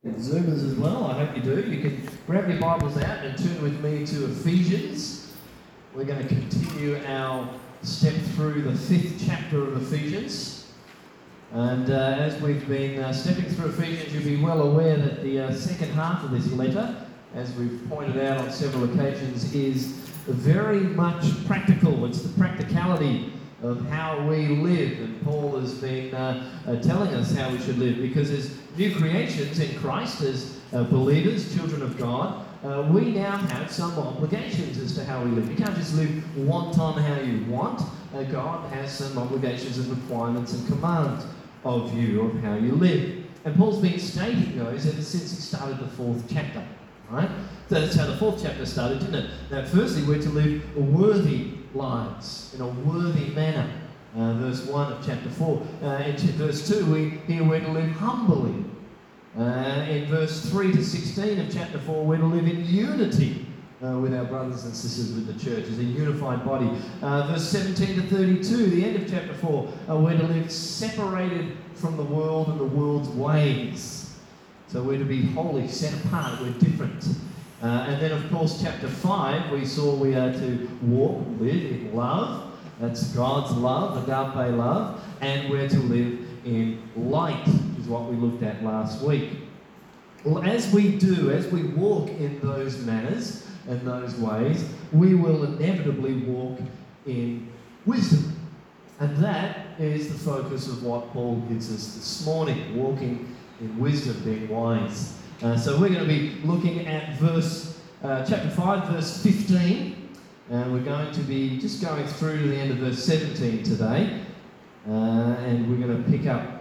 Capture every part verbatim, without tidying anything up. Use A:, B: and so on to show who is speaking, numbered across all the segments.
A: Zoomers as well, I hope you do. You can grab your Bibles out and turn with me to Ephesians. We're going to continue our step through the fifth chapter of Ephesians. And uh, as we've been uh, stepping through Ephesians, you'll be well aware that the uh, second half of this letter, as we've pointed out on several occasions, is very much practical. It's the practicality of how we live, and Paul has been uh, uh, telling us how we should live, because as new creations in Christ, as uh, believers, children of God, uh, we now have some obligations as to how we live. You can't just live one time how you want. Uh, God has some obligations and requirements and commands of you, of how you live. And Paul's been stating those ever since he started the fourth chapter, right? So that's how the fourth chapter started, didn't it? Now, firstly, we're to live worthy lives in a worthy manner. Uh, verse one of chapter four. Uh, in verse two, we hear we're to live humbly. Uh, in verse three to sixteen of chapter four, we're to live in unity uh, with our brothers and sisters with the church as a unified body. Uh, verse seventeen to thirty-two, the end of chapter four, uh, we're to live separated from the world and the world's ways. So we're to be holy, set apart, we're different. Uh, and then, of course, chapter five, we saw we are to walk, live in love. That's God's love, agape love. And we're to live in light, which is what we looked at last week. Well, as we do, as we walk in those manners and those ways, we will inevitably walk in wisdom. And that is the focus of what Paul gives us this morning, walking in wisdom, being wise. Uh, so we're going to be looking at verse, uh, chapter five, verse fifteen, and we're going to be just going through to the end of verse seventeen today, uh, and we're going to pick up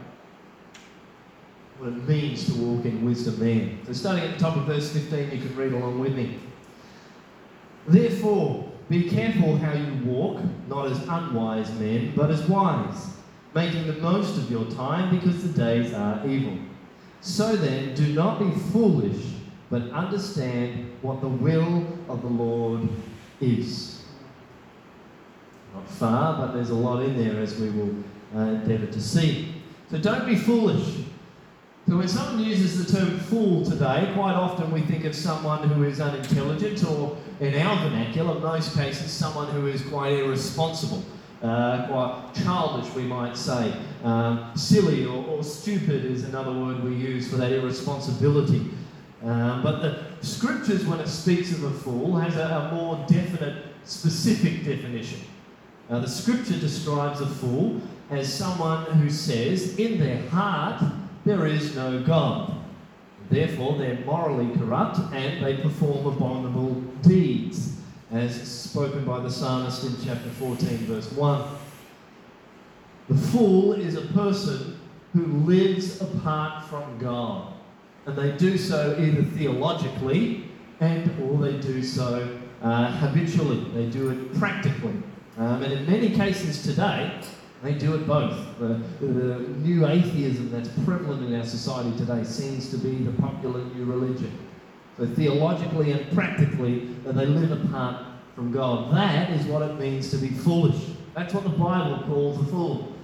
A: what it means to walk in wisdom there. So starting at the top of verse fifteen, you can read along with me. Therefore, be careful how you walk, not as unwise men, but as wise, making the most of your time, because the days are evil. So then, do not be foolish, but understand what the will of the Lord is. Not far, but there's a lot in there, as we will uh, endeavour to see. So don't be foolish. So when someone uses the term fool today, quite often we think of someone who is unintelligent, or in our vernacular, in most cases, someone who is quite irresponsible. Uh, quite childish, we might say. Um, silly or, or stupid is another word we use for that irresponsibility. Um, but the scriptures, when it speaks of a fool, has a, a more definite, specific definition. Uh, the scripture describes a fool as someone who says, in their heart, there is no God. Therefore, they're morally corrupt and they perform abominable deeds, as spoken by the psalmist in chapter fourteen, verse one. The fool is a person who lives apart from God, and they do so either theologically and or they do so uh, habitually. They do it practically. Um, and in many cases today, they do it both. The, the new atheism that's prevalent in our society today seems to be the popular new religion. So theologically and practically, they live apart from God. That is what it means to be foolish. That's what the Bible calls a fool.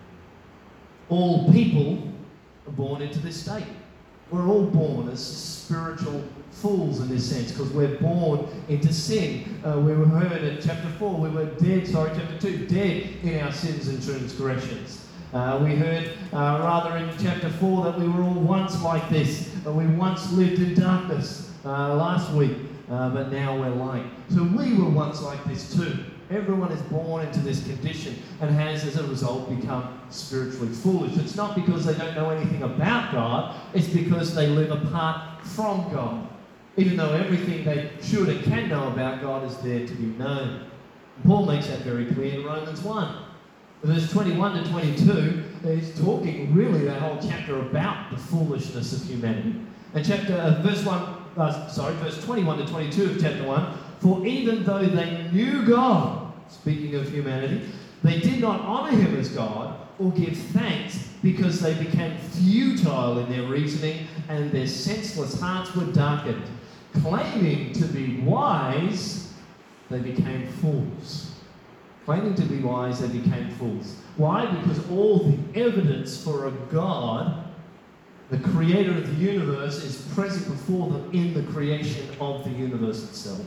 A: All people are born into this state. We're all born as spiritual fools in this sense, because we're born into sin. Uh, we were heard in chapter four, we were dead, sorry, chapter two, dead in our sins and transgressions. Uh, we heard uh, rather in chapter four that we were all once like this. Uh, we once lived in darkness uh, last week, uh, but now we're light. So we were once like this too. Everyone is born into this condition and has, as a result, become spiritually foolish. It's not because they don't know anything about God, it's because they live apart from God. Even though everything they should and can know about God is there to be known. Paul makes that very clear in Romans one. Verse twenty-one to twenty-two, he's talking really that whole chapter about the foolishness of humanity. And chapter uh, verse one, uh, sorry, verse twenty-one to twenty-two of chapter one, for even though they knew God, speaking of humanity, they did not honour him as God or give thanks, because they became futile in their reasoning and their senseless hearts were darkened. Claiming to be wise, they became fools. Claiming to be wise, they became fools. Why? Because all the evidence for a God The creator of the universe is present before them in the creation of the universe itself.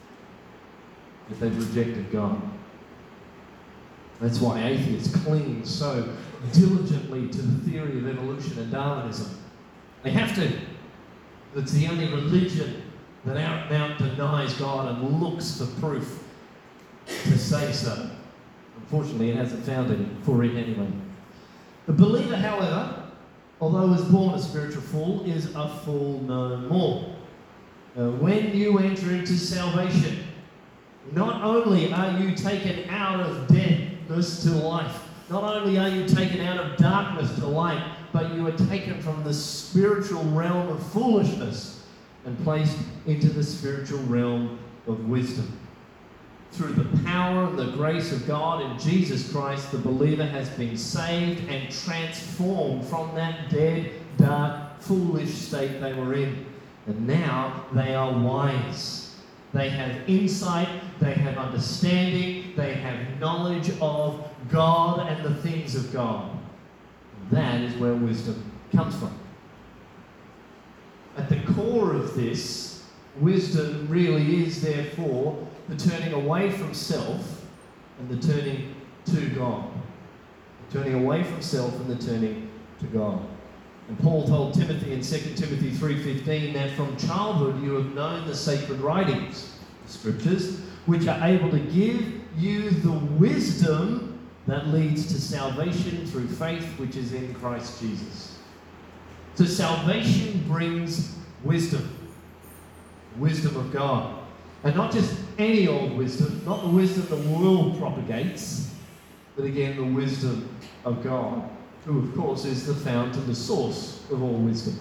A: But they've rejected God. That's why atheists cling so diligently to the theory of evolution and Darwinism. They have to. It's the only religion that out and out denies God and looks for proof to say so. Unfortunately, it hasn't found any for it anyway. The believer, however, although is born a spiritual fool, is a fool no more. Uh, when you enter into salvation, not only are you taken out of deadness to life, not only are you taken out of darkness to light, but you are taken from the spiritual realm of foolishness and placed into the spiritual realm of wisdom. Through the power and the grace of God in Jesus Christ, the believer has been saved and transformed from that dead, dark, foolish state they were in. And now they are wise. They have insight, they have understanding, they have knowledge of God and the things of God. That is where wisdom comes from. At the core of this, wisdom really is, therefore, the turning away from self and the turning to God. The turning away from self and the turning to God. And Paul told Timothy in Second Timothy three fifteen that from childhood you have known the sacred writings, the scriptures, which are able to give you the wisdom that leads to salvation through faith which is in Christ Jesus. So salvation brings wisdom. Wisdom of God. And not just any old wisdom, not the wisdom the world propagates, but again the wisdom of God, who of course is the fountain, the source of all wisdom.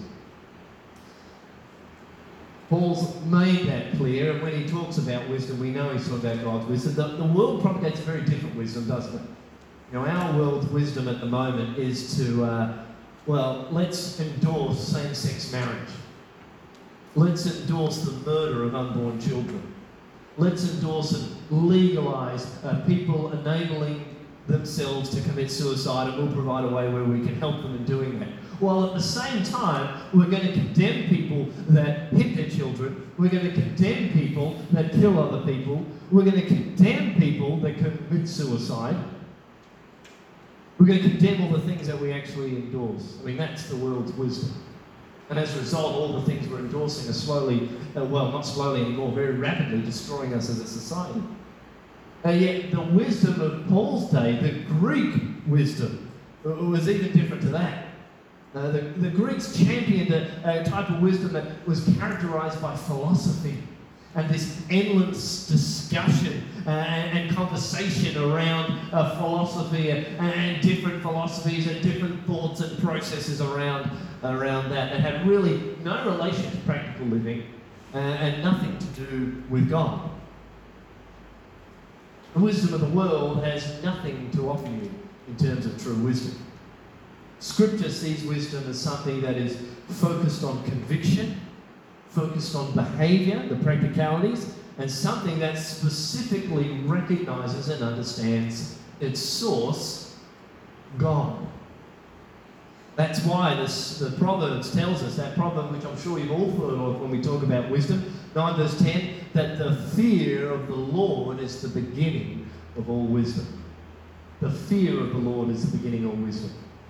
A: Paul's made that clear, and when he talks about wisdom, we know he's talking about God's wisdom. The, the world propagates a very different wisdom, doesn't it? You know, our world's wisdom at the moment is to, uh, well, let's endorse same-sex marriage. Let's endorse the murder of unborn children. Let's endorse and legalise uh, people enabling themselves to commit suicide, and we'll provide a way where we can help them in doing that. While at the same time, we're going to condemn people that hit their children. We're going to condemn people that kill other people. We're going to condemn people that commit suicide. We're going to condemn all the things that we actually endorse. I mean, that's the world's wisdom. And as a result, all the things we're endorsing are slowly, uh, well, not slowly anymore, very rapidly destroying us as a society. And yet, the wisdom of Paul's day, the Greek wisdom, was even different to that. Uh, the, the Greeks championed a, a type of wisdom that was characterized by philosophy and this endless discussion uh, and, and conversation around uh, philosophy and, and different philosophies and different thoughts and processes around, around that that had really no relation to practical living uh, and nothing to do with God. The wisdom of the world has nothing to offer you in terms of true wisdom. Scripture sees wisdom as something that is focused on conviction, focused on behaviour, the practicalities, and something that specifically recognises and understands its source, God. That's why this, the Proverbs tells us, that proverb which I'm sure you've all heard of when we talk about wisdom, nine verse ten, that the fear of the Lord is the beginning of all wisdom. The fear of the Lord is the beginning of all wisdom.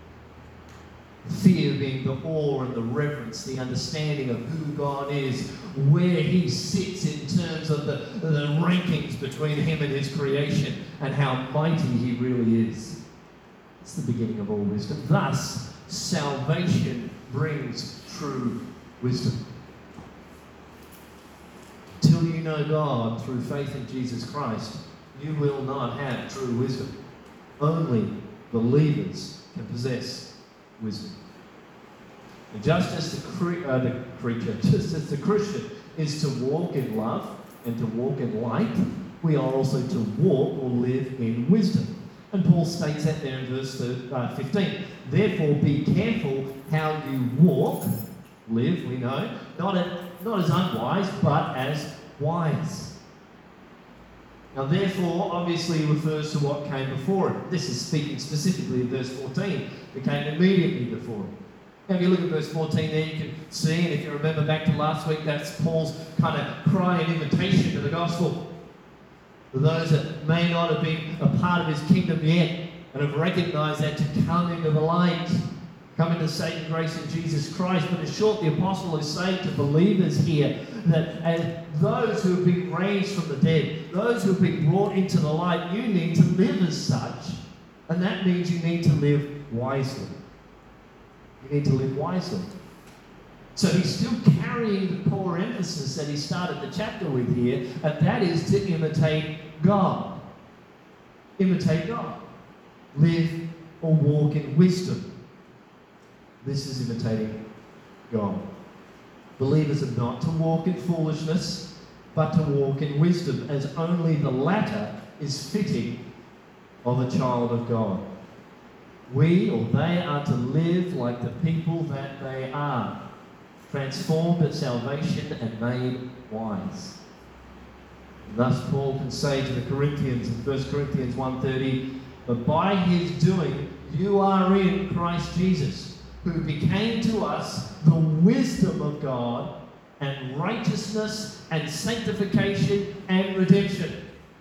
A: Fear being the awe and the reverence, the understanding of who God is, where He sits in terms of the, the rankings between Him and His creation, and how mighty He really is. It's the beginning of all wisdom. Thus, salvation brings true wisdom. Till you know God through faith in Jesus Christ, you will not have true wisdom. Only believers can possess wisdom. And just as the, cre- uh, the creature, just as the Christian is to walk in love and to walk in light, we are also to walk or live in wisdom. And Paul states that there in verse fifteen. Therefore, be careful how you walk, live, we know, not, at, not as unwise, but as wise. Now, therefore, obviously refers to what came before it. This is speaking specifically of verse fourteen. It came immediately before it. Now, if you look at verse fourteen there, you can see, and if you remember back to last week, that's Paul's kind of cry and invitation to the gospel. For those that may not have been a part of his kingdom yet and have recognized that, to come into the light, come into saving grace in Jesus Christ. But in short, the apostle is saying to believers here that as those who have been raised from the dead, those who have been brought into the light, you need to live as such. And that means you need to live wisely. You need to live wisely. So he's still carrying the core emphasis that he started the chapter with here, and that is to imitate God. Imitate God. Live or walk in wisdom. This is imitating God. Believers are not to walk in foolishness, but to walk in wisdom, as only the latter is fitting of a child of God. We, or they, are to live like the people that they are, transformed at salvation and made wise. And thus Paul can say to the Corinthians in First Corinthians one thirty, but by his doing you are in Christ Jesus, who became to us the wisdom of God and righteousness and sanctification and redemption.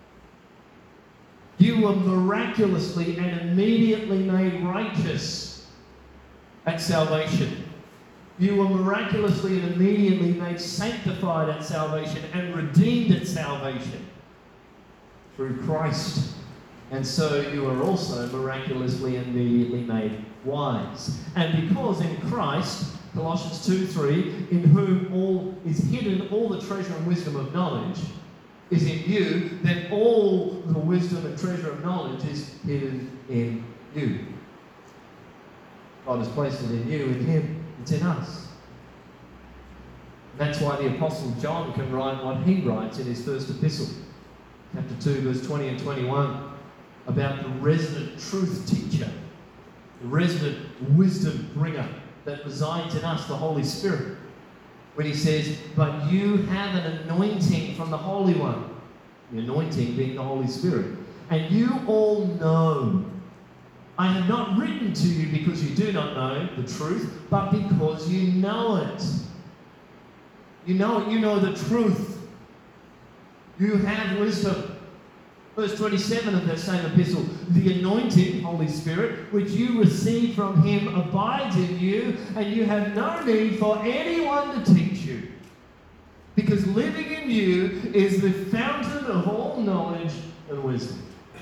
A: You were miraculously and immediately made righteous at salvation. You were miraculously and immediately made sanctified at salvation and redeemed at salvation through Christ. And so you are also miraculously and immediately made wise. And because in Christ, Colossians two three, in whom all is hidden, all the treasure and wisdom of knowledge is in you, then all the wisdom and treasure of knowledge is hidden in you. God has placed it in you, in him, it's in us. That's why the Apostle John can write what he writes in his first epistle, chapter two, verse twenty and twenty-one, about the resident truth teacher, the resident wisdom bringer that resides in us, the Holy Spirit. When he says, but you have an anointing from the Holy One, the anointing being the Holy Spirit, and you all know. I have not written to you because you do not know the truth, but because you know it. You know it, you know the truth. You have wisdom. Verse twenty-seven of that same epistle, the anointing, Holy Spirit, which you receive from him abides in you, and you have no need for anyone to teach you. Because living in you is the fountain of all knowledge and wisdom.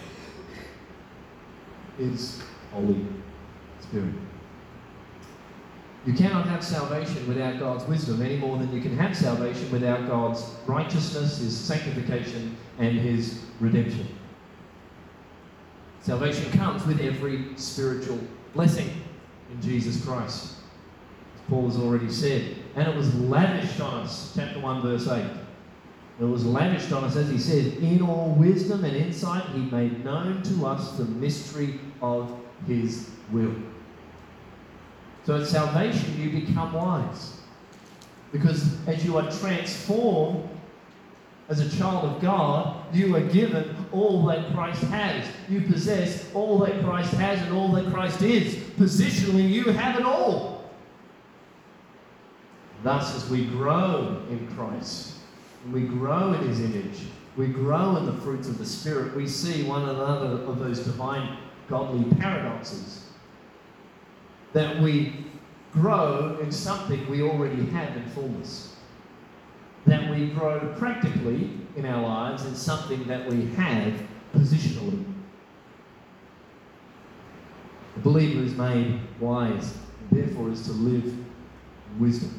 A: Is Holy Spirit. You cannot have salvation without God's wisdom any more than you can have salvation without God's righteousness, his sanctification, and his redemption. Salvation comes with every spiritual blessing in Jesus Christ, as Paul has already said. And it was lavished on us, chapter one, verse eight. It was lavished on us, as he says, in all wisdom and insight he made known to us the mystery of his will. So at salvation you become wise. Because as you are transformed as a child of God, you are given all that Christ has. You possess all that Christ has and all that Christ is. Positionally, you have it all. Thus, as we grow in Christ, and we grow in his image, we grow in the fruits of the Spirit, we see one another of those divine godly paradoxes. That we grow in something we already have in fullness. That we grow practically in our lives in something that we have positionally. The believer is made wise, and therefore is to live in wisdom.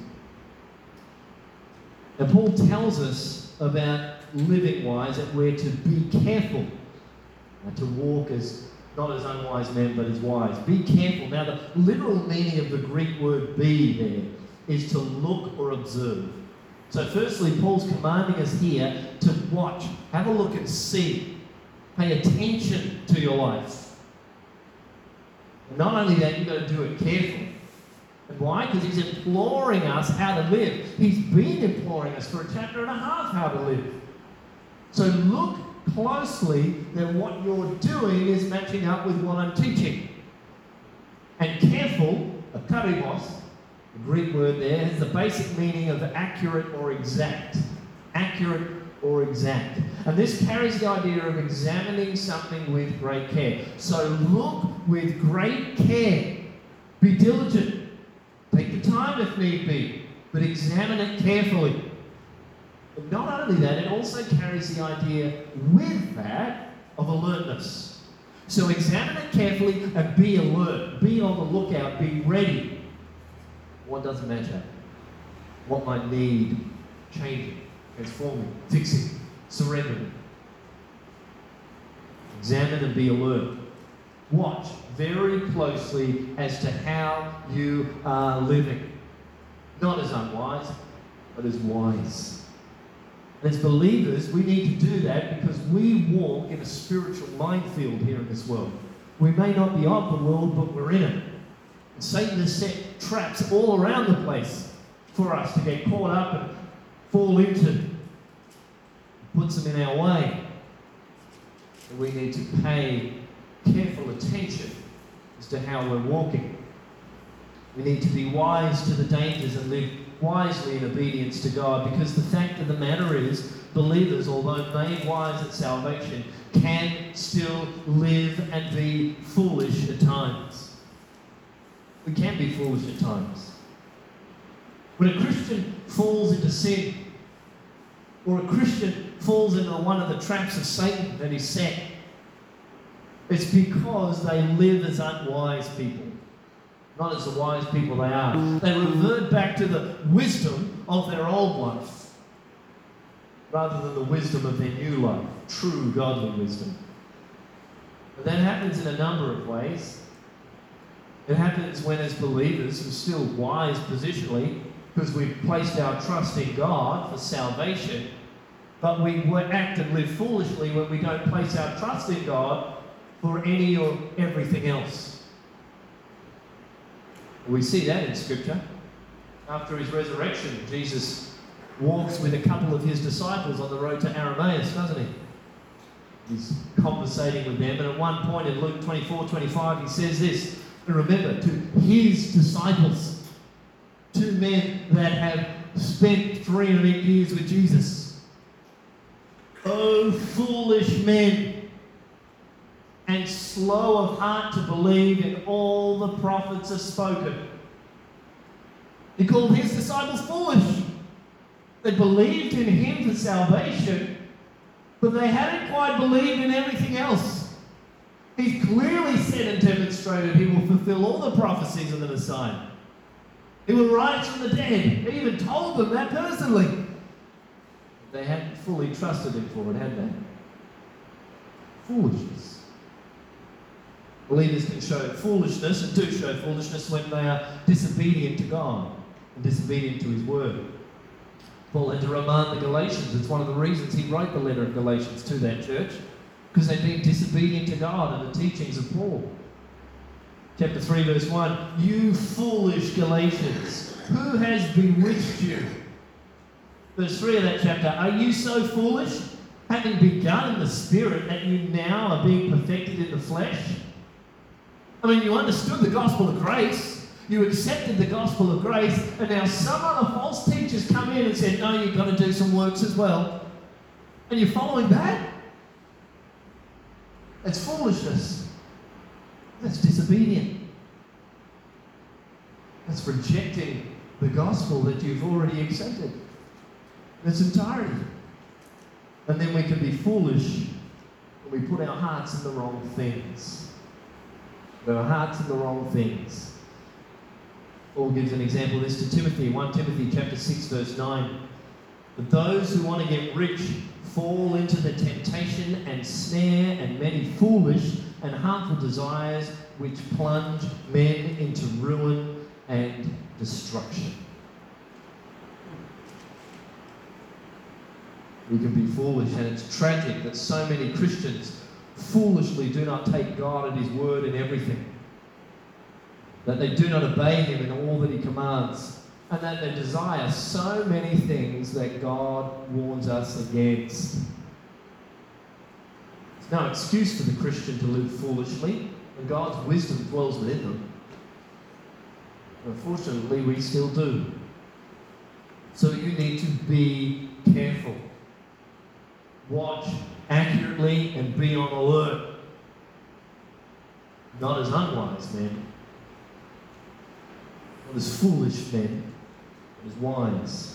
A: Now Paul tells us about living wise, that we're to be careful, and to walk as not as unwise men, but as wise. Be careful. Now, the literal meaning of the Greek word be there is to look or observe. So firstly, Paul's commanding us here to watch, have a look and see. Pay attention to your life. And not only that, you've got to do it carefully. And why? Because he's imploring us how to live. He's been imploring us for a chapter and a half how to live. So look closely that what you're doing is matching up with what I'm teaching. And careful, a karibos, The Greek word there has the basic meaning of accurate or exact. Accurate or exact. And this carries the idea of examining something with great care. So look with great care. Be diligent. Take the time if need be, but examine it carefully. But not only that, it also carries the idea with that of alertness. So examine it carefully and be alert. Be on the lookout. Be ready. What doesn't matter? What might need changing, transforming, fixing, surrendering. Examine and be alert. Watch very closely as to how you are living. Not as unwise, but as wise. As believers, we need to do that because we walk in a spiritual minefield here in this world. We may not be of the world, but we're in it. And Satan has set traps all around the place for us to get caught up and fall into. Puts them in our way. And we need to pay careful attention as to how we're walking. We need to be wise to the dangers and live wisely in obedience to God, because the fact of the matter is, believers, although made wise at salvation, can still live and be foolish at times. We can be foolish at times. When a Christian falls into sin, or a Christian falls into one of the traps of Satan that is set, it's because they live as unwise people. Not as the wise people they are. They revert back to the wisdom of their old life, rather than the wisdom of their new life, true godly wisdom. And that happens in a number of ways. It happens when, as believers, we're still wise positionally, because we've placed our trust in God for salvation, but we act and live foolishly when we don't place our trust in God for any or everything else. We see that in Scripture. After his resurrection, Jesus walks with a couple of his disciples on the road to Emmaus, doesn't he? He's conversating with them, and at one point in Luke twenty-four twenty-five, he says this, and remember, to his disciples, two men that have spent three and a bit years with Jesus. Oh, foolish men, and slow of heart to believe in all the prophets have spoken. He called his disciples foolish. They believed in him for salvation, but they hadn't quite believed in everything else. He's clearly said and demonstrated he will fulfill all the prophecies of the Messiah. He will rise from the dead. He even told them that personally. They hadn't fully trusted him for it, had they? Foolishness. Believers can show foolishness, and do show foolishness, when they are disobedient to God and disobedient to his word. Paul had to remind the Galatians. It's one of the reasons he wrote the letter of Galatians to that church, because they'd been disobedient to God and the teachings of Paul. Chapter three, verse one, you foolish Galatians, who has bewitched you? Verse three of that chapter, are you so foolish, having begun in the Spirit, that you now are being perfected in the flesh? I mean, you understood the gospel of grace, you accepted the gospel of grace, and now some other false teachers come in and said, no, you've got to do some works as well. And you're following that? That's foolishness. That's disobedient. That's rejecting the gospel that you've already accepted in its entirety. And then we can be foolish when we put our hearts in the wrong things. Put our hearts in the wrong things. Paul gives an example of this to Timothy, First Timothy chapter six, verse nine. But those who want to get rich fall into the temptation and snare and many foolish and harmful desires which plunge men into ruin and destruction. We can be foolish, and it's tragic that so many Christians foolishly do not take God at his word in everything. That they do not obey him in all that he commands. And that they desire so many things that God warns us against. There's no excuse for the Christian to live foolishly, and God's wisdom dwells within them. Unfortunately, we still do. So you need to be careful. Watch accurately and be on alert. Not as unwise men, not as foolish men, but as wise.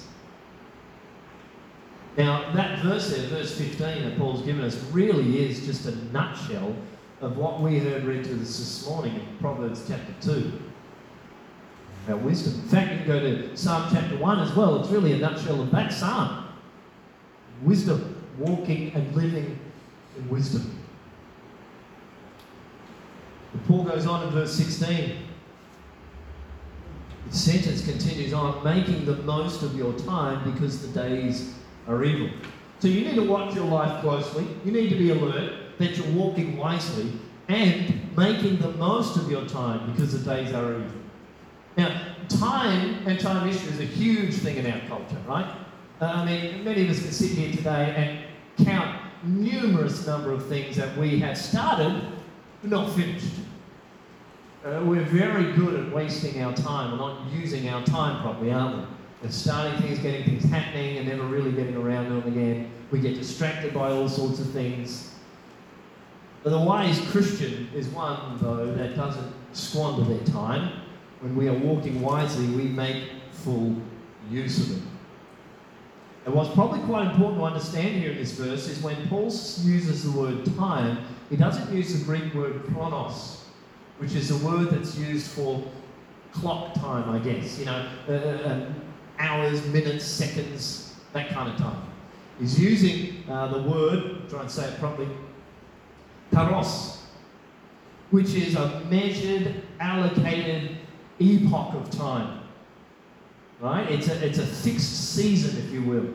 A: Now, that verse there, verse fifteen that Paul's given us, really is just a nutshell of what we heard read to us this morning in Proverbs chapter two. About wisdom. In fact, you can go to Psalm chapter one as well. It's really a nutshell of that psalm. Wisdom, walking and living in wisdom. But Paul goes on in verse sixteen. The sentence continues on, making the most of your time because the days are evil. So you need to watch your life closely. You need to be alert that you're walking wisely and making the most of your time because the days are evil. Now, time and time issue is a huge thing in our culture, right? Uh, I mean, many of us can sit here today and count numerous number of things that we have started but not finished. Uh, we're very good at wasting our time. We're not using our time properly, aren't we? And starting things, getting things happening, and never really getting around to them again. We get distracted by all sorts of things. But the wise Christian is one, though, that doesn't squander their time. When we are walking wisely, we make full use of it. And what's probably quite important to understand here in this verse is when Paul uses the word time, he doesn't use the Greek word chronos, which is the word that's used for clock time, I guess. You know, uh, uh, hours, minutes, seconds, that kind of time. He's using uh, the word, I'll try and say it properly, kairos, which is a measured, allocated epoch of time. Right? It's a, it's a fixed season, if you will.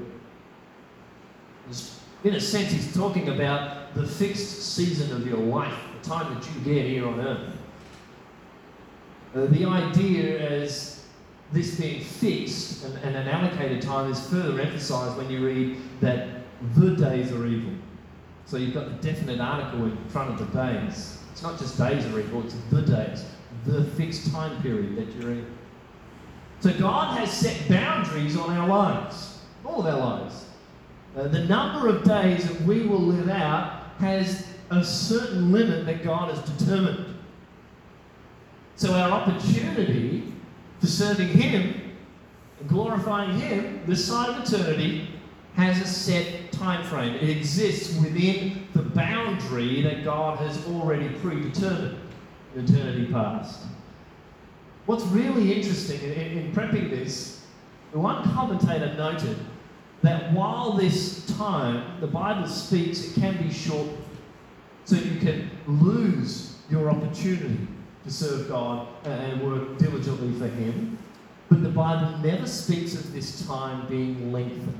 A: In a sense, he's talking about the fixed season of your life, the time that you get here on earth. Uh, the idea is this being fixed and, and an allocated time is further emphasised when you read that the days are evil. So you've got the definite article in front of the days. It's not just days are evil, it's the days, the fixed time period that you're in. So God has set boundaries on our lives, all of our lives. Uh, the number of days that we will live out has a certain limit that God has determined. So our opportunity for serving Him and glorifying Him this side of eternity has a set time frame. It exists within the boundary that God has already predetermined in eternity past. What's really interesting in, in, in prepping this, the one commentator noted that while this time, the Bible speaks, it can be short, so you can lose your opportunity to serve God and work diligently for Him. But the Bible never speaks of this time being lengthened.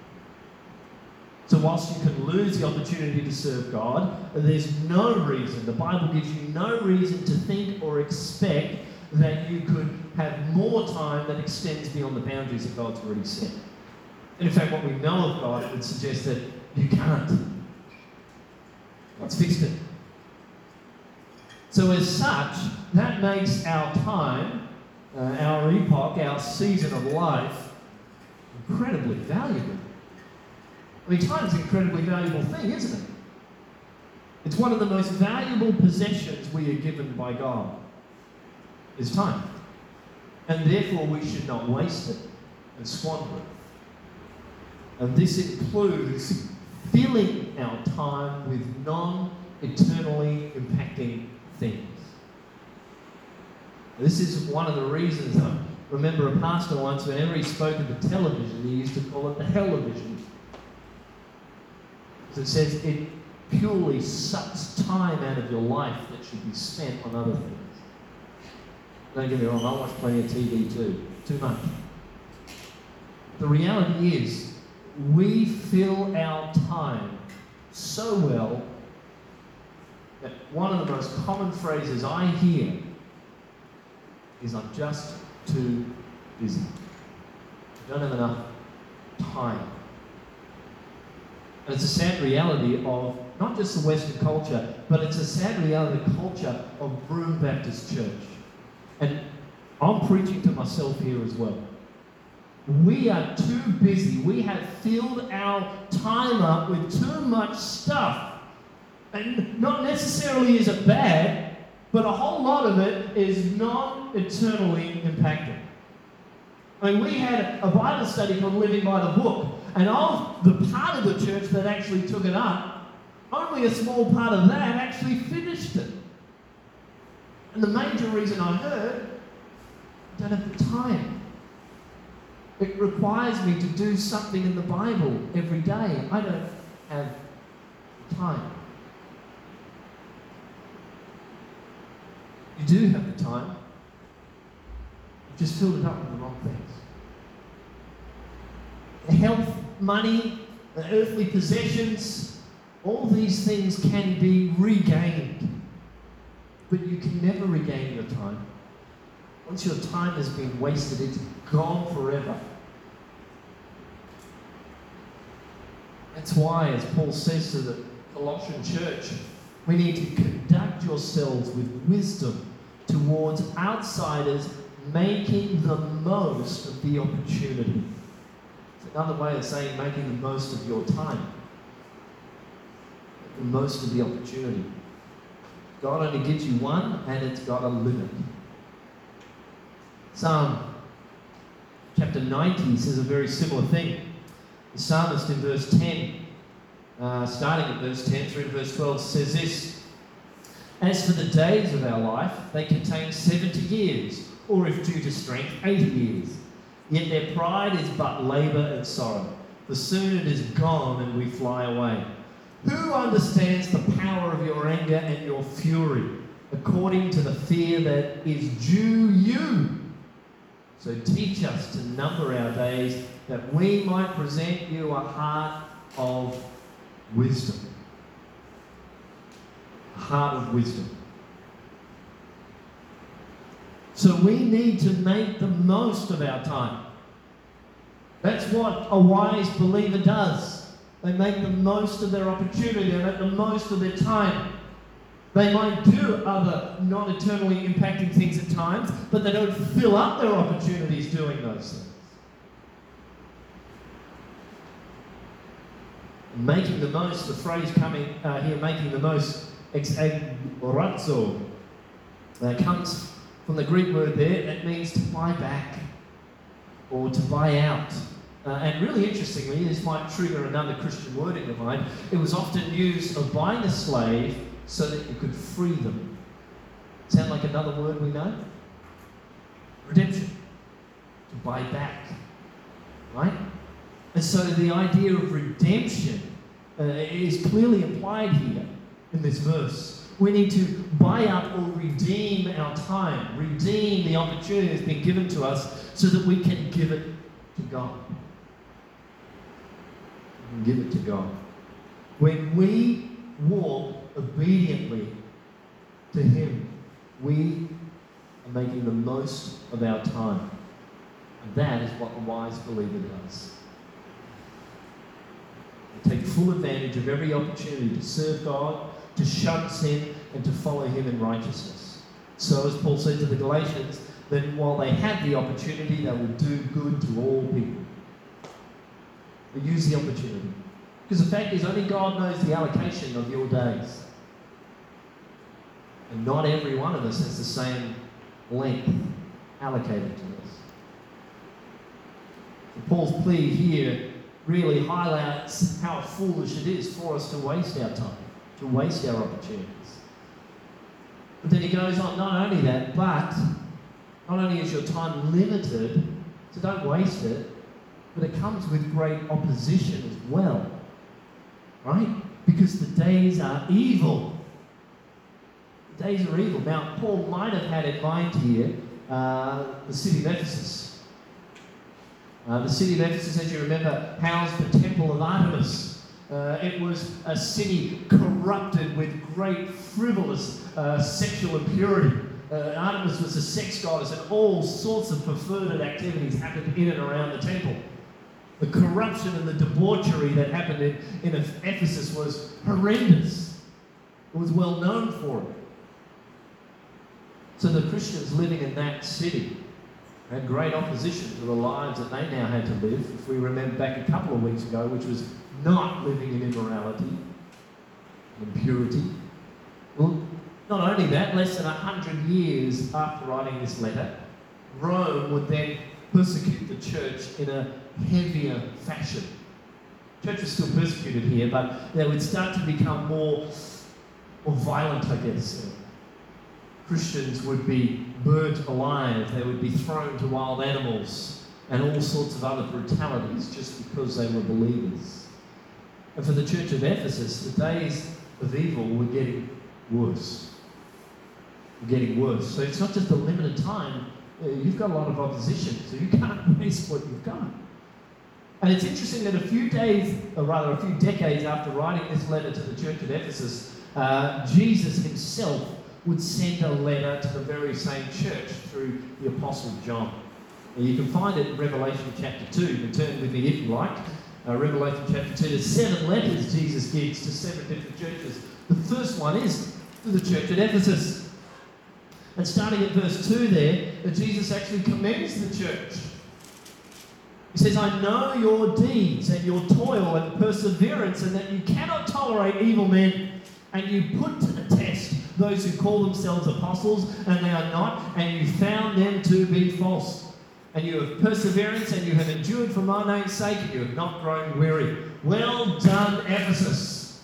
A: So whilst you can lose the opportunity to serve God, there's no reason, the Bible gives you no reason to think or expect that you could have more time that extends beyond the boundaries that God's already set. And in fact, what we know of God, it would suggest that you can't. God's fixed it. So as such, that makes our time, uh, our epoch, our season of life, incredibly valuable. I mean, time's an incredibly valuable thing, isn't it? It's one of the most valuable possessions we are given by God, is time. And therefore we should not waste it and squander it. And this includes filling our time with non-eternally impacting things. This is one of the reasons I remember a pastor once, whenever he spoke of the television, he used to call it the hell-o-vision. Because it says it purely sucks time out of your life that should be spent on other things. Don't get me wrong, I watch plenty of T V too. Too much. The reality is, we fill our time so well that one of the most common phrases I hear is, I'm just too busy. I don't have enough time. And it's a sad reality of not just the Western culture, but it's a sad reality of the culture of Broome Baptist Church. And I'm preaching to myself here as well. We are too busy. We have filled our time up with too much stuff. And not necessarily is it bad, but a whole lot of it is not eternally impacting. I mean, we had a Bible study called Living by the Book, and of the part of the church that actually took it up, only a small part of that actually finished it. And the major reason I heard, I don't have the time. It requires me to do something in the Bible every day. I don't have the time. You do have the time. You've just filled it up with the wrong things. Health, money, earthly possessions, all these things can be regained. But you can never regain your time. Once your time has been wasted, it's gone forever. That's why, as Paul says to the Colossian church, we need to conduct yourselves with wisdom towards outsiders, making the most of the opportunity. It's another way of saying making the most of your time. Make the most of the opportunity. God only gives you one, and it's got a limit. Psalm chapter ninety says a very similar thing. The psalmist in verse ten, uh, starting at verse ten through to verse twelve, says this: "As for the days of our life, they contain seventy years, or if due to strength, eighty years. Yet their pride is but labour and sorrow, for soon it is gone and we fly away. Who understands the power of your anger and your fury, according to the fear that is due you? So teach us to number our days, that we might present you a heart of wisdom." A heart of wisdom. So we need to make the most of our time. That's what a wise believer does. They make the most of their opportunity. They make the most of their time. They might do other non-eternally impacting things at times, but they don't fill up their opportunities doing those things. Making the most, the phrase coming uh, here, making the most, ex agorazo, uh, comes from the Greek word there. It means to buy back or to buy out. Uh, and really interestingly, this might trigger another Christian word in your mind. It was often used of buying a slave so that you could free them. Sound like another word we know? Redemption. To buy back. Right? And so the idea of redemption uh, is clearly implied here in this verse. We need to buy up or redeem our time, redeem the opportunity that's been given to us so that we can give it to God. We can give it to God. When we walk obediently to Him, we are making the most of our time. And that is what the wise believer does. They take full advantage of every opportunity to serve God, to shun sin, and to follow Him in righteousness. So, as Paul said to the Galatians, that while they have the opportunity, they will do good to all people. They use the opportunity. Because the fact is, only God knows the allocation of your days. And not every one of us has the same length allocated to us. So Paul's plea here really highlights how foolish it is for us to waste our time, to waste our opportunities. But then he goes on, not only that, but not only is your time limited, so don't waste it, but it comes with great opposition as well. Right? Because the days are evil. The days are evil. Now, Paul might have had in mind here uh, the city of Ephesus. Uh, the city of Ephesus, as you remember, housed the temple of Artemis. Uh, it was a city corrupted with great frivolous uh, sexual impurity. Uh, Artemis was a sex goddess, and all sorts of perverted activities happened in and around the temple. The corruption and the debauchery that happened in, in Ephesus was horrendous. It was well known for it. So the Christians living in that city had great opposition to the lives that they now had to live. If we remember back a couple of weeks ago, which was not living in immorality and impurity. Well, not only that, less than a hundred years after writing this letter, Rome would then persecute the church in a heavier fashion. The church was still persecuted here, but they would start to become more, more violent, I guess. Christians would be burnt alive, they would be thrown to wild animals, and all sorts of other brutalities just because they were believers. And for the church of Ephesus, the days of evil were getting worse. Were getting worse. So it's not just a limited time, you've got a lot of opposition, so you can't waste what you've got. And it's interesting that a few days, or rather a few decades after writing this letter to the church of Ephesus, uh, Jesus himself would send a letter to the very same church through the Apostle John. Now you can find it in Revelation chapter two. You can turn with me if you like. Uh, Revelation chapter two. There's seven letters Jesus gives to seven different churches. The first one is to the church at Ephesus. And starting at verse two there, Jesus actually commends the church. He says, I know your deeds and your toil and perseverance, and that you cannot tolerate evil men, and you put to the test those who call themselves apostles, and they are not, and you found them to be false. And you have perseverance, and you have endured for my name's sake, and you have not grown weary. Well done, Ephesus.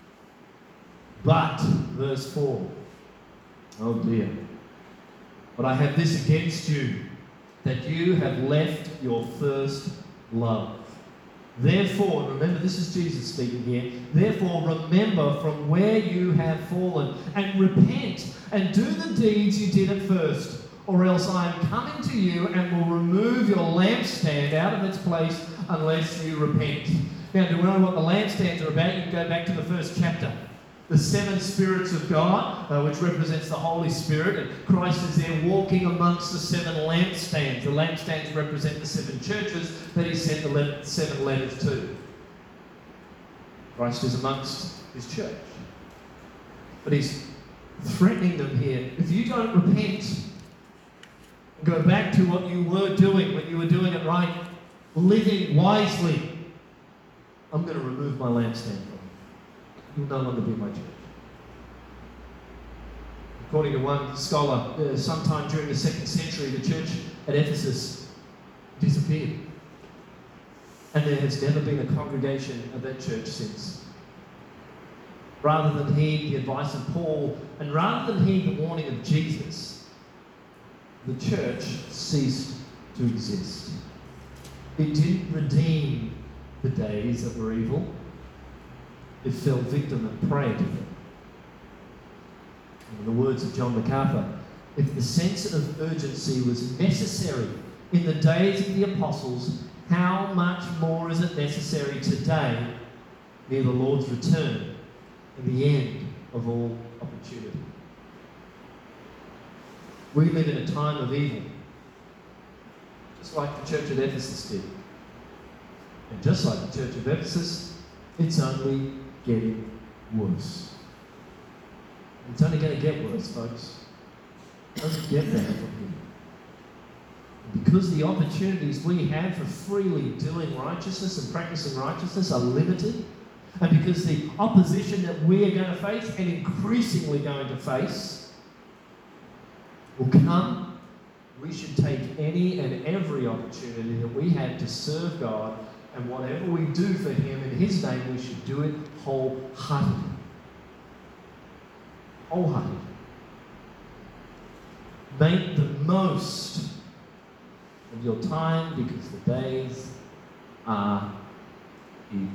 A: But, verse four, oh dear, but I have this against you, that you have left your first love. Therefore, remember, this is Jesus speaking here. Therefore, remember from where you have fallen, and repent, and do the deeds you did at first, or else I am coming to you and will remove your lampstand out of its place unless you repent. Now, do we know what the lampstands are about? You can go back to the first chapter. The seven spirits of God, uh, which represents the Holy Spirit, and Christ is there walking amongst the seven lampstands. The lampstands represent the seven churches that he sent the le- seven letters to. Christ is amongst his church. But he's threatening them here. If you don't repent and go back to what you were doing when you were doing it right, living wisely, I'm going to remove my lampstand from you. You'll no longer be my church. According to one scholar, uh, sometime during the second century, the church at Ephesus disappeared. And there has never been a congregation of that church since. Rather than heed the advice of Paul, and rather than heed the warning of Jesus, the church ceased to exist. It didn't redeem the days that were evil. It fell victim and prey to them. In the words of John MacArthur, if the sense of urgency was necessary in the days of the apostles, how much more is it necessary today near the Lord's return and the end of all opportunity? We live in a time of evil, just like the church at Ephesus did. And just like the church of Ephesus, it's only getting worse. It's only going to get worse, folks. It doesn't get better from here. And because the opportunities we have for freely doing righteousness and practicing righteousness are limited, and because the opposition that we are going to face and increasingly going to face will come, we should take any and every opportunity that we have to serve God. And whatever we do for him in his name, we should do it wholeheartedly. Wholeheartedly. Make the most of your time because the days are evil.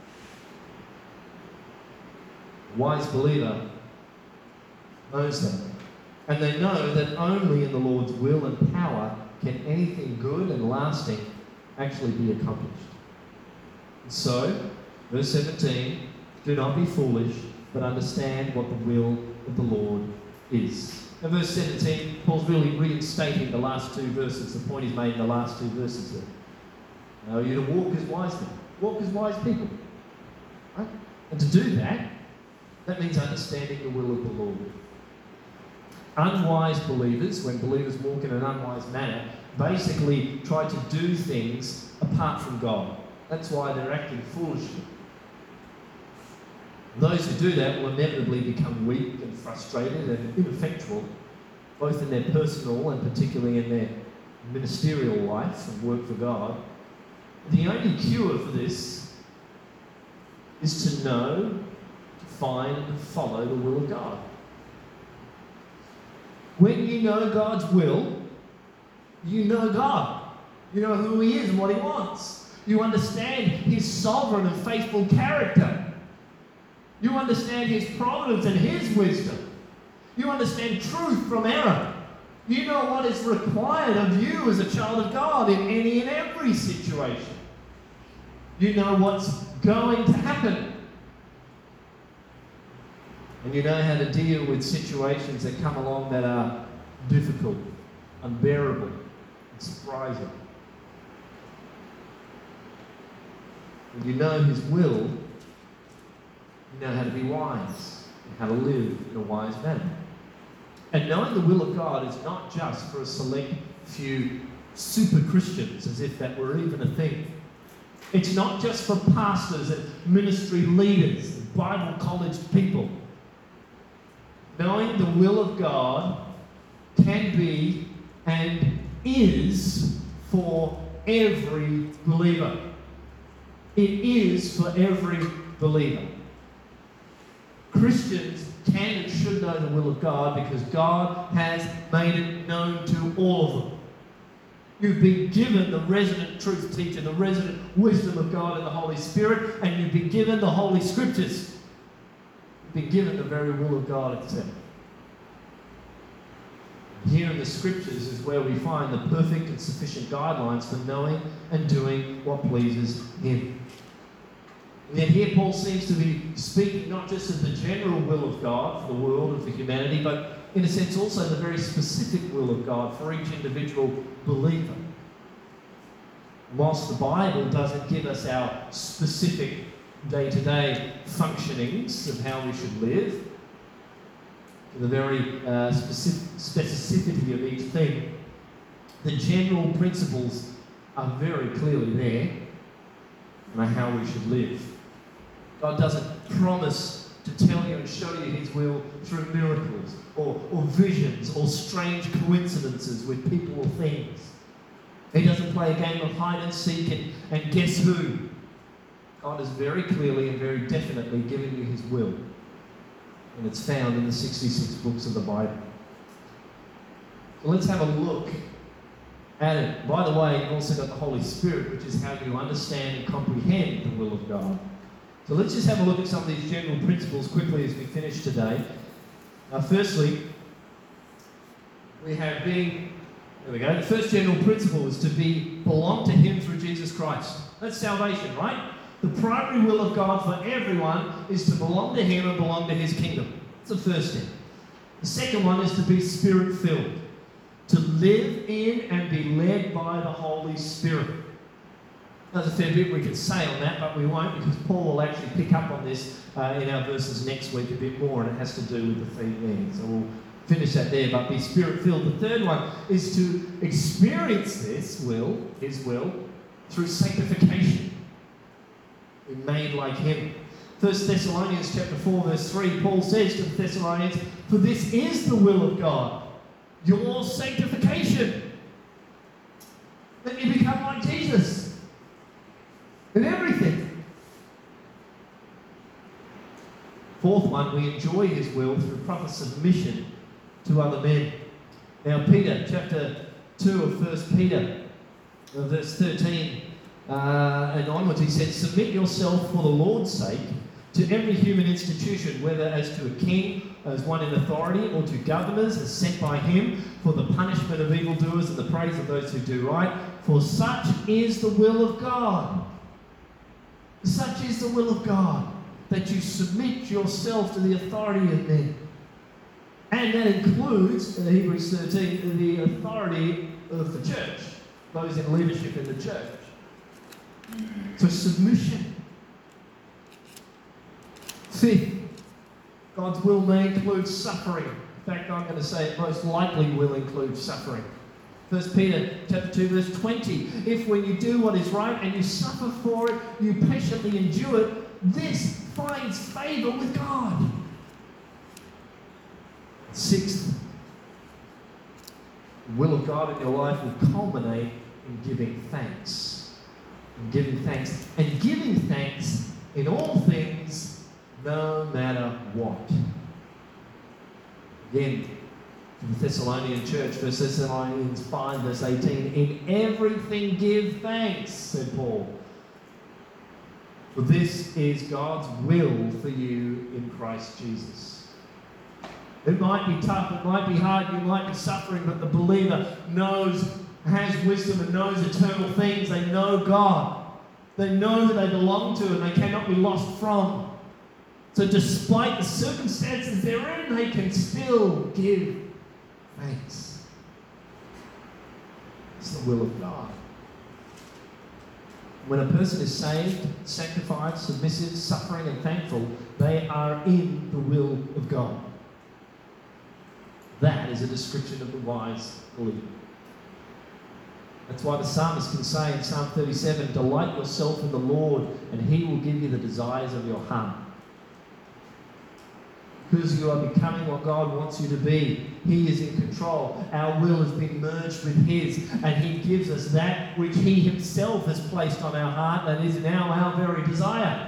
A: A wise believer knows that. And they know that only in the Lord's will and power can anything good and lasting actually be accomplished. So, verse seventeen, do not be foolish, but understand what the will of the Lord is. In verse seventeen, Paul's really reinstating the last two verses, the point he's made in the last two verses there. Now, you're to walk as wise men, walk as wise people. Right? And to do that, that means understanding the will of the Lord. Unwise believers, when believers walk in an unwise manner, basically try to do things apart from God. That's why they're acting foolishly. Those who do that will inevitably become weak and frustrated and ineffectual, both in their personal and particularly in their ministerial life and work for God. The only cure for this is to know, to find and follow the will of God. When you know God's will, you know God. You know who He is and what He wants. You understand His sovereign and faithful character. You understand His providence and His wisdom. You understand truth from error. You know what is required of you as a child of God in any and every situation. You know what's going to happen. And you know how to deal with situations that come along that are difficult, unbearable, and surprising. When you know His will, you know how to be wise and how to live in a wise manner. And knowing the will of God is not just for a select few super Christians, as if that were even a thing. It's not just for pastors and ministry leaders and Bible college people. Knowing the will of God can be and is for every believer. It is for every believer. Christians can and should know the will of God because God has made it known to all of them. You've been given the resident truth teacher, the resident wisdom of God and the Holy Spirit, and you've been given the Holy Scriptures. You've been given the very will of God itself. Here in the Scriptures is where we find the perfect and sufficient guidelines for knowing and doing what pleases Him. And yet here Paul seems to be speaking not just of the general will of God for the world and for humanity, but in a sense also the very specific will of God for each individual believer. Whilst the Bible doesn't give us our specific day-to-day functionings of how we should live, the very uh, specific specificity of each thing, the general principles are very clearly there and how we should live. God doesn't promise to tell you and show you His will through miracles or, or visions or strange coincidences with people or things. He doesn't play a game of hide and seek and, and guess who. God has very clearly and very definitely given you His will. And it's found in the sixty-six books of the Bible. So let's have a look at it. By the way, you've also got the Holy Spirit, which is how you understand and comprehend the will of God. So let's just have a look at some of these general principles quickly as we finish today. Uh, firstly, we have been, there we go, the first general principle is to be belong to Him through Jesus Christ. That's salvation, right? The primary will of God for everyone is to belong to Him and belong to His kingdom. That's the first thing. The second one is to be Spirit-filled. To live in and be led by the Holy Spirit. There's a fair bit we could say on that, but we won't because Paul will actually pick up on this uh, in our verses next week a bit more, and it has to do with the theme there. So we'll finish that there, but be Spirit-filled. The third one is to experience this will, His will, through sanctification. Be made like Him. First Thessalonians chapter four, verse three, Paul says to the Thessalonians, "For this is the will of God, your sanctification, that you become like Jesus in everything." Fourth one, we enjoy His will through proper submission to other men. Now, Peter, chapter two of First Peter, uh, verse thirteen uh, and onwards, he said, "Submit yourself for the Lord's sake to every human institution, whether as to a king, as one in authority, or to governors as sent by Him for the punishment of evildoers and the praise of those who do right. For such is the will of God." Such is the will of God, that you submit yourself to the authority of men. And that includes, in Hebrews thirteen, the authority of the church, those in leadership in the church. So submission. Fifth, God's will may include suffering. In fact, I'm going to say it most likely will include suffering. First Peter chapter two, verse twenty. If when you do what is right and you suffer for it, you patiently endure it, this finds favour with God. Sixth, the will of God in your life will culminate in giving thanks. In giving thanks. And giving thanks in all things, no matter what. Again, to the Thessalonian church, First Thessalonians five, verse eighteen, in everything give thanks, said Paul. For this is God's will for you in Christ Jesus. It might be tough, it might be hard, you might be suffering, but the believer knows, has wisdom and knows eternal things. They know God. They know who they belong to and they cannot be lost from. So despite the circumstances they're in, they can still give thanks. It's the will of God. When a person is saved, sanctified, submissive, suffering and thankful, they are in the will of God. That is a description of the wise believer. That's why the psalmist can say in Psalm thirty-seven, delight yourself in the Lord, and he will give you the desires of your heart. Because you are becoming what God wants you to be. He is in control. Our will has been merged with his, and he gives us that which he himself has placed on our heart that is now our very desire.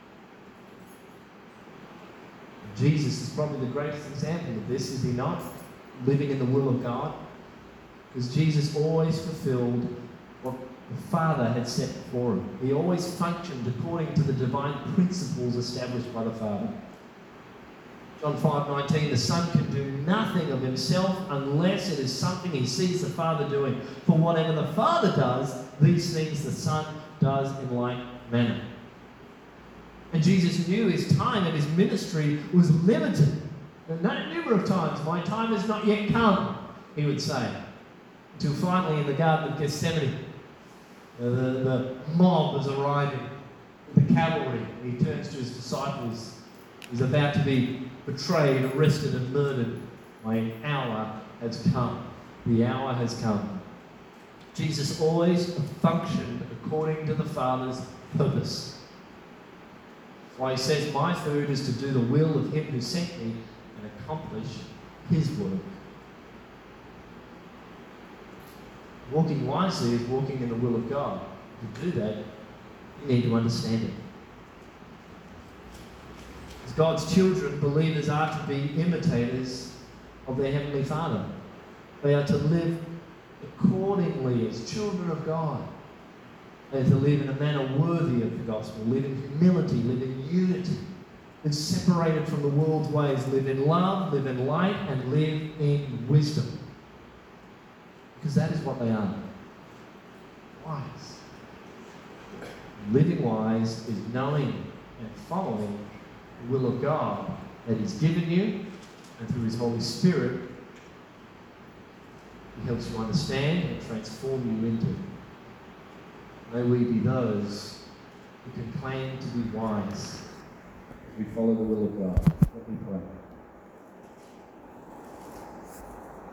A: Jesus is probably the greatest example of this, is he not? Living in the will of God. Because Jesus always fulfilled what the Father had set before him. He always functioned according to the divine principles established by the Father. John five nineteen, the Son can do nothing of himself unless it is something he sees the Father doing. For whatever the Father does, these things the Son does in like manner. And Jesus knew his time and his ministry was limited. And a number of times, my time has not yet come, he would say. Until finally in the Garden of Gethsemane, uh, the, the mob is arriving with the cavalry. He turns to his disciples. He's about to be betrayed, arrested and murdered. My hour has come. The hour has come. Jesus always functioned according to the Father's purpose. That's why he says, my food is to do the will of him who sent me and accomplish his work. Walking wisely is walking in the will of God. To do that, you need to understand it. As God's children, believers are to be imitators of their Heavenly Father. They are to live accordingly as children of God. They are to live in a manner worthy of the gospel, live in humility, live in unity, live separated from the world's ways, live in love, live in light, and live in wisdom. Because that is what they are. Wise. Living wise is knowing and following the will of God that He's given you, and through His Holy Spirit, He helps you understand and transform you into. May we be those who can claim to be wise as we follow the will of God. Let me pray.